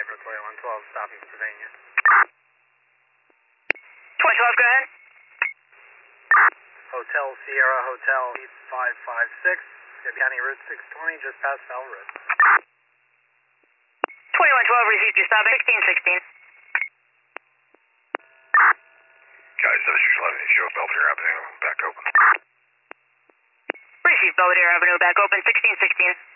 Pretoria 112, stopping Pennsylvania. 2012, go ahead. Hotel Sierra Hotel 556, County Route 620, just past Bell Road. 2112, received your stop, 1616. Guys, show Belvedere Avenue, back open. Received Belvedere Avenue, back open, 1616.